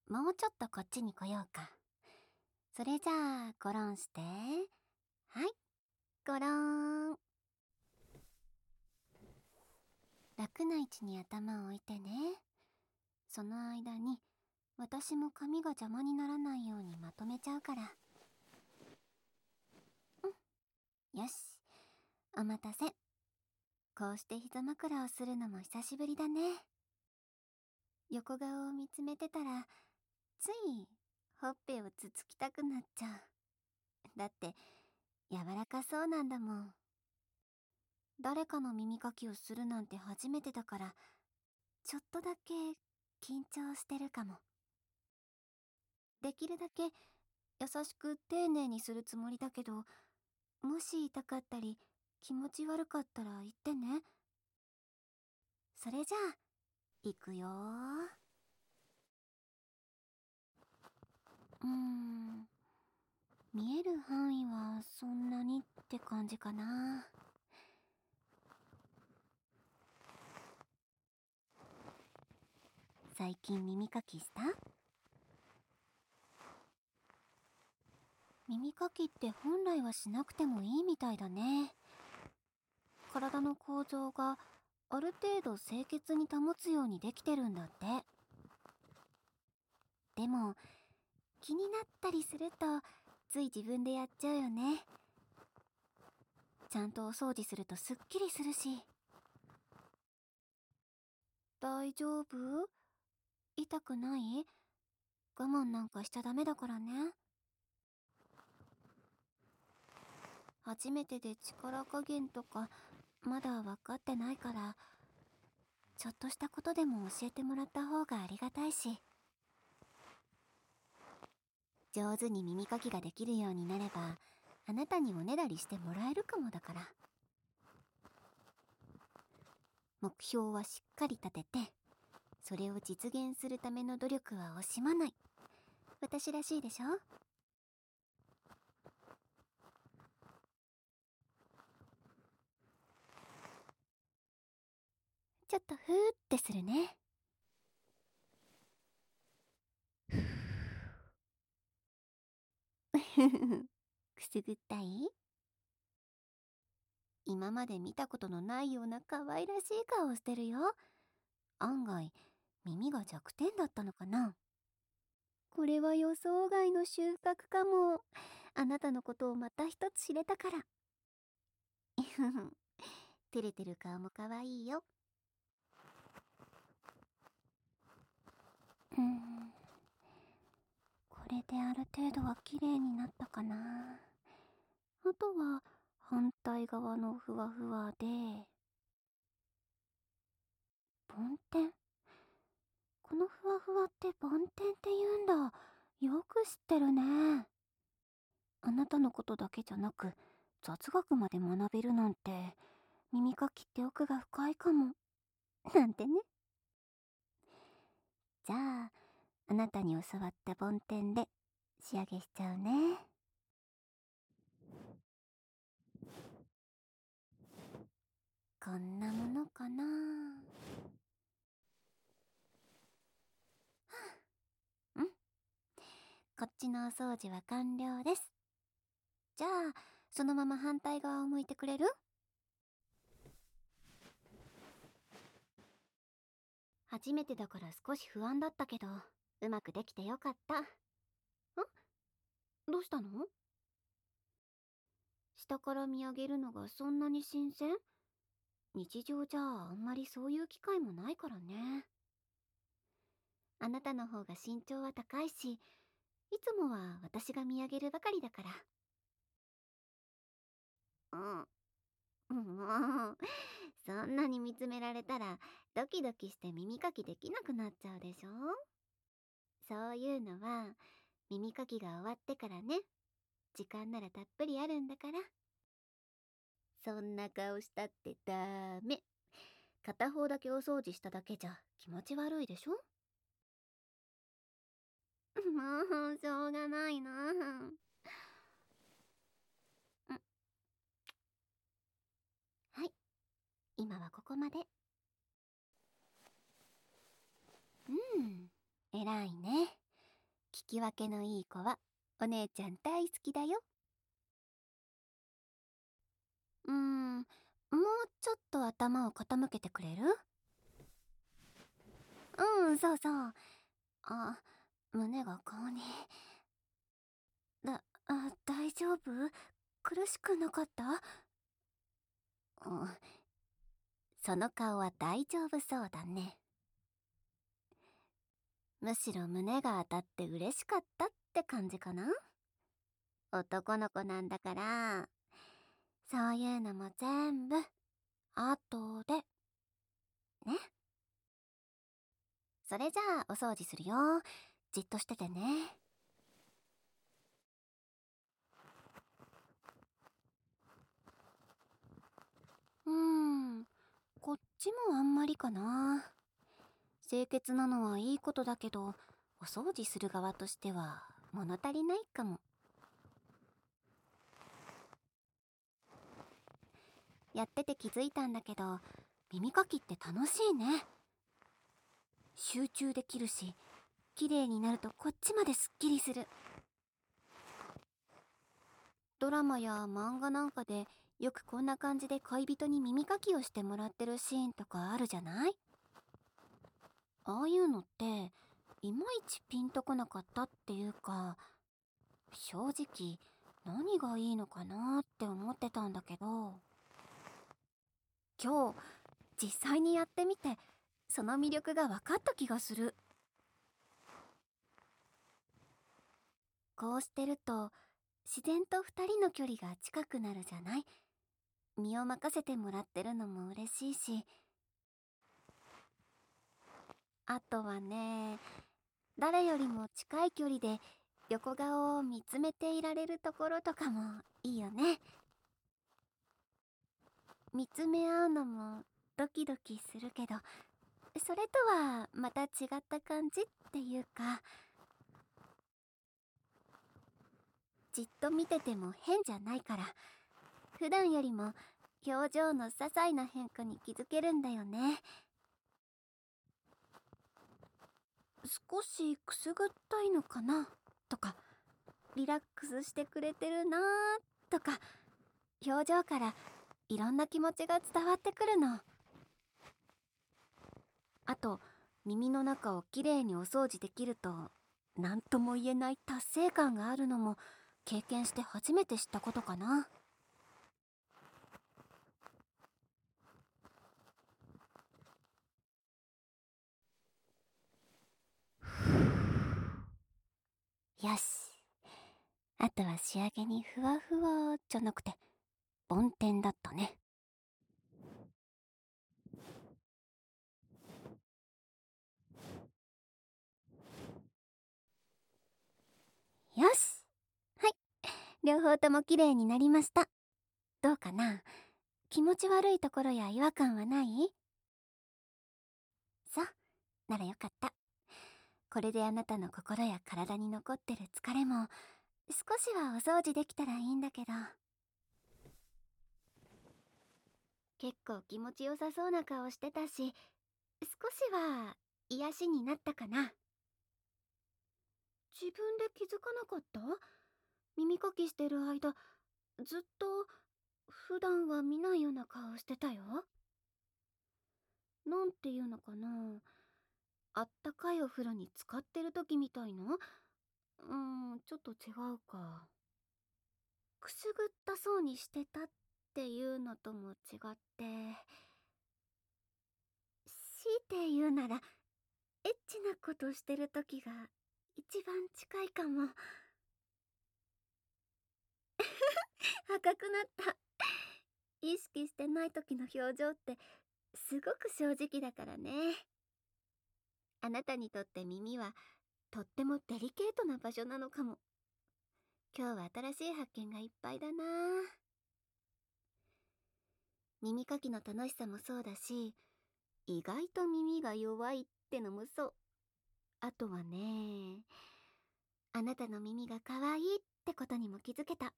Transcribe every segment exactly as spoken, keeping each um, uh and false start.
もうちょっとこっちに来ようか。それじゃあ、ゴロンして。はい、ゴローン。楽な位置に頭を置いてね。その間に、私も髪が邪魔にならないようにまとめちゃうから。うん。よし。お待たせ。こうして膝枕をするのも久しぶりだね。横顔を見つめてたら、つい、ほっぺをつつきたくなっちゃう。だって、柔らかそうなんだもん。誰かの耳かきをするなんて初めてだから、ちょっとだけ緊張してるかも。できるだけ優しく丁寧にするつもりだけど、もし痛かったり気持ち悪かったら言ってね。それじゃあ、いくよー。うーん、見える範囲はそんなにって感じかな。最近耳かきした？耳かきって本来はしなくてもいいみたいだね。体の構造がある程度清潔に保つようにできてるんだって。でも気になったりするとつい自分でやっちゃうよね。ちゃんとお掃除するとすっきりするし。大丈夫？痛くない？我慢なんかしちゃダメだからね。初めてで力加減とかまだ分かってないから、ちょっとしたことでも教えてもらった方がありがたいし。上手に耳かきができるようになれば、あなたにおねだりしてもらえるかもだから。目標はしっかり立てて、それを実現するための努力は惜しまない。私らしいでしょ？ちょっとふーってするね。ふふふ。くすぐったい？今まで見たことのないような可愛らしい顔をしてるよ。案外耳が弱点だったのかな。これは予想外の収穫かも。あなたのことをまた一つ知れたから。照れてる顔も可愛いよ。うーん、これである程度は綺麗になったかな。あとは反対側のふわふわで、梵天。このふわふわって梵天って言うんだ。よく知ってるね。あなたのことだけじゃなく雑学まで学べるなんて、耳かきって奥が深いかも。なんてね。じゃあ、あなたに教わった梵天で仕上げしちゃうね。こんなものかな。うん。こっちのお掃除は完了です。じゃあ、そのまま反対側を向いてくれる？初めてだから少し不安だったけど、うまくできてよかった。ん？どうしたの？下から見上げるのがそんなに新鮮？日常じゃあんまりそういう機会もないからね。あなたの方が身長は高いし、いつもは私が見上げるばかりだから。うん。もう、そんなに見つめられたらドキドキして耳かきできなくなっちゃうでしょ。そういうのは耳かきが終わってからね。時間ならたっぷりあるんだから。そんな顔したってダメ。片方だけお掃除しただけじゃ気持ち悪いでしょ。もうしょうがないな。うん。はい、今はここまで。うん、偉いね。 き分けのいい子はお姉ちゃん大好きだよ。うーん、もうちょっと頭を傾けてくれる？うん、そうそう。あ、胸が顔に。だ、あ、大丈夫？苦しくなかった？うん、その顔は大丈夫そうだね。むしろ胸が当たって嬉しかったって感じかな？男の子なんだから、そういうのも全部、後で。ね。それじゃあ、お掃除するよ。じっとしててね。うーん、こっちもあんまりかな。清潔なのはいいことだけど、お掃除する側としては物足りないかも。やってて気づいたんだけど、耳かきって楽しいね。集中できるし、綺麗になるとこっちまですっきりする。ドラマや漫画なんかでよくこんな感じで恋人に耳かきをしてもらってるシーンとかあるじゃない？ああいうのっていまいちピンとこなかったっていうか、正直何がいいのかなって思ってたんだけど、今日実際にやってみてその魅力が分かった気がする。こうしてると自然とふたりの距離が近くなるじゃない？身を任せてもらってるのも嬉しいし、あとはね、誰よりも近い距離で横顔を見つめていられるところとかもいいよね。見つめ合うのもドキドキするけど、それとはまた違った感じっていうか、じっと見てても変じゃないから、普段よりも表情の些細な変化に気づけるんだよね。少しくすぐったいのかなとか、リラックスしてくれてるなーとか、表情からいろんな気持ちが伝わってくるの。あと、耳の中をきれいにお掃除できると何とも言えない達成感があるのも経験して初めて知ったことかな。よし、あとは仕上げにふわふわじゃなくて梵天だったね。よし、はい、両方ともきれいになりました。どうかな？気持ち悪いところや違和感はない？そう、ならよかった。これであなたの心や体に残ってる疲れも少しはお掃除できたらいいんだけど。結構気持ちよさそうな顔してたし、少しは癒しになったかな。自分で気づかなかった？耳かきしてる間、ずっと普段は見ないような顔してたよ。なんていうのかな、あったかいお風呂に浸かってる時みたいな。うーん、ちょっと違うか。くすぐったそうにしてたっていうのとも違って、強いて言うならエッチなことしてる時が一番近いかも。赤くなった。意識してない時の表情ってすごく正直だからね。あなたにとって耳はとってもデリケートな場所なのかも。今日は新しい発見がいっぱいだな。耳かきの楽しさもそうだし、意外と耳が弱いってのもそう。あとはね、あなたの耳が可愛いってことにも気づけた。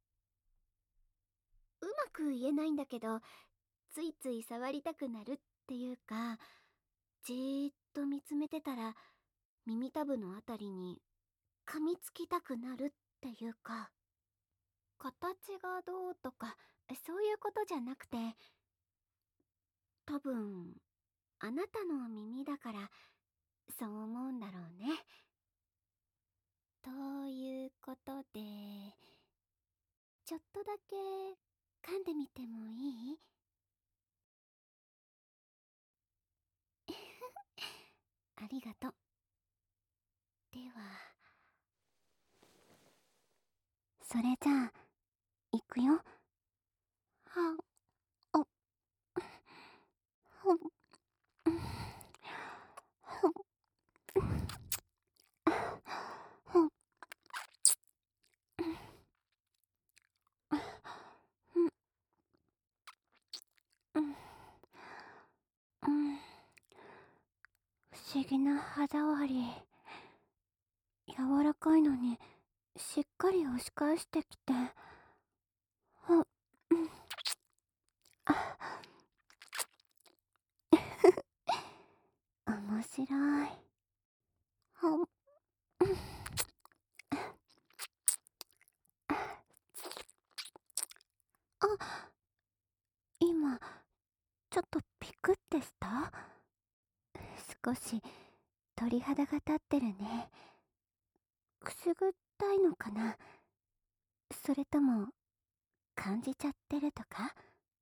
うまく言えないんだけど、ついつい触りたくなるっていうか、じーっと見つめてたら耳たぶのあたりに噛みつきたくなるっていうか、形がどうとかそういうことじゃなくて、多分あなたの耳だからそう思うんだろうね。ということで、ちょっとだけ噛んでみてもいい？ありがとう。では、それじゃあいくよ。はおほほほ不思議な歯触り。柔らかいのにしっかり押し返してきて、ほ面白い。ほあ、今ちょっとピクってした？少し鳥肌が立ってるね。くすぐったいのかな？それとも感じちゃってるとか？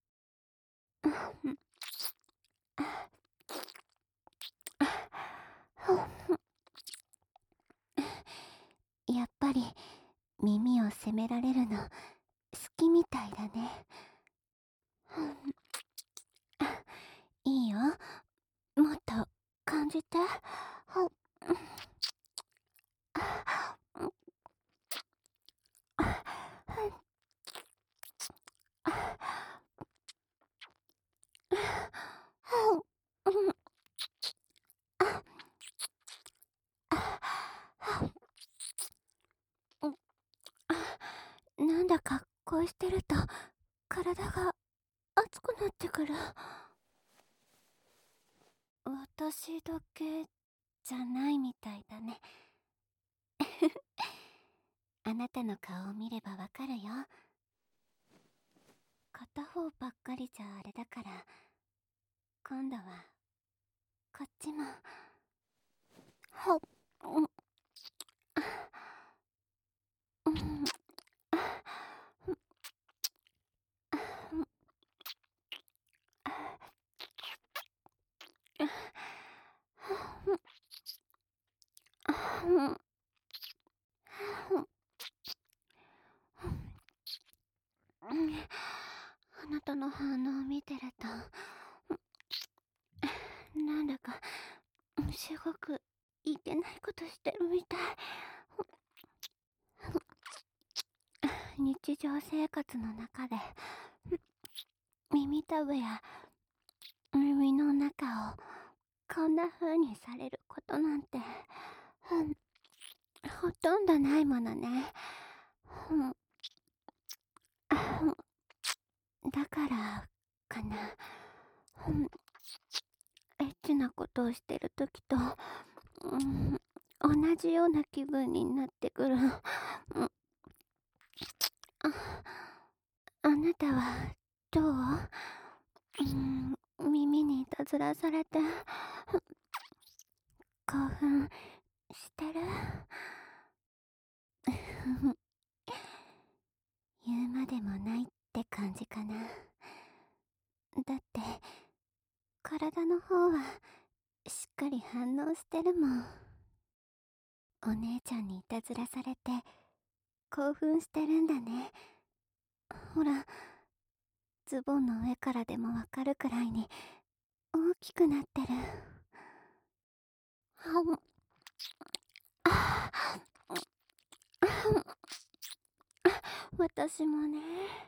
やっぱり耳を責められるの好きみたいだね。いいよ、もっと感じて。なんだかこうしてると体が熱くなってくる。私だけじゃないみたいだね。あなたの顔を見ればわかるよ。片方ばっかりじゃあれだから、今度はこっちも。ほっ、うん、うん、あなたの反応を見てると、なんだかすごくいけないことしてるみたい。日常生活の中で耳たぶや耳の中をこんな風にされることなんて、うん、ほとんどないものね。うん、だからかな。うん、エッチなことをしてる時と、うん、同じような気分になってくる。うん、あ、あなたはどう？うん、耳にいたずらされて興奮してる？言うまでもないって感じかな。だって体の方はしっかり反応してるもん。お姉ちゃんにいたずらされて興奮してるんだね。ほら、ズボンの上からでもわかるくらいに大きくなってる。私もね、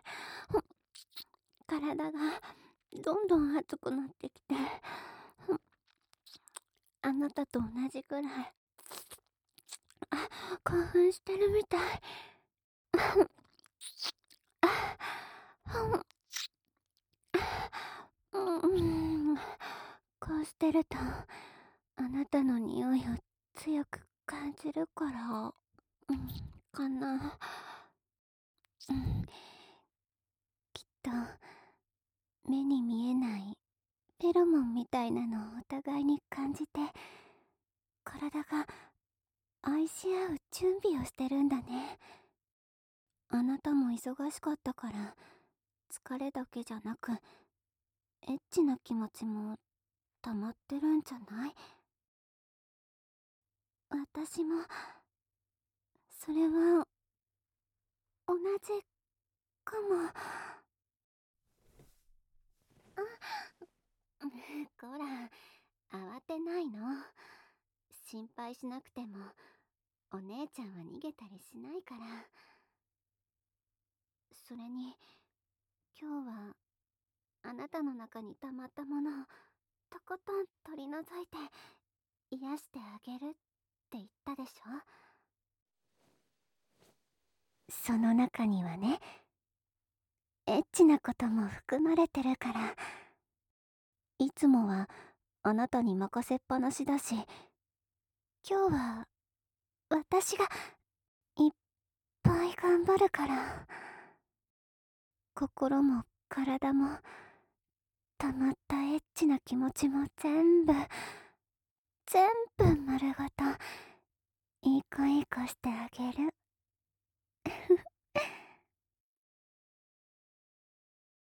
体がどんどん熱くなってきて、あなたと同じくらい興奮してるみたい。こうしてるとあなたの匂いを強く感じるから。 うん、かな。うん、きっと目に見えないフェロモンみたいなのをお互いに感じて、体が愛し合う準備をしてるんだね。あなたも忙しかったから疲れだけじゃなくエッチな気持ちも溜まってるんじゃない？私もそれは同じかも。あ、こら、慌てないの。心配しなくてもお姉ちゃんは逃げたりしないから。それに今日はあなたの中に溜まったものをとことん取り除いて癒してあげるって言ったでしょ。その中にはね、エッチなことも含まれてるから。いつもはあなたに任せっぱなしだし、今日は私がいっぱい頑張るから。心も体も溜まったエッチな気持ちも全部全部丸ごといい子いい子してあげる。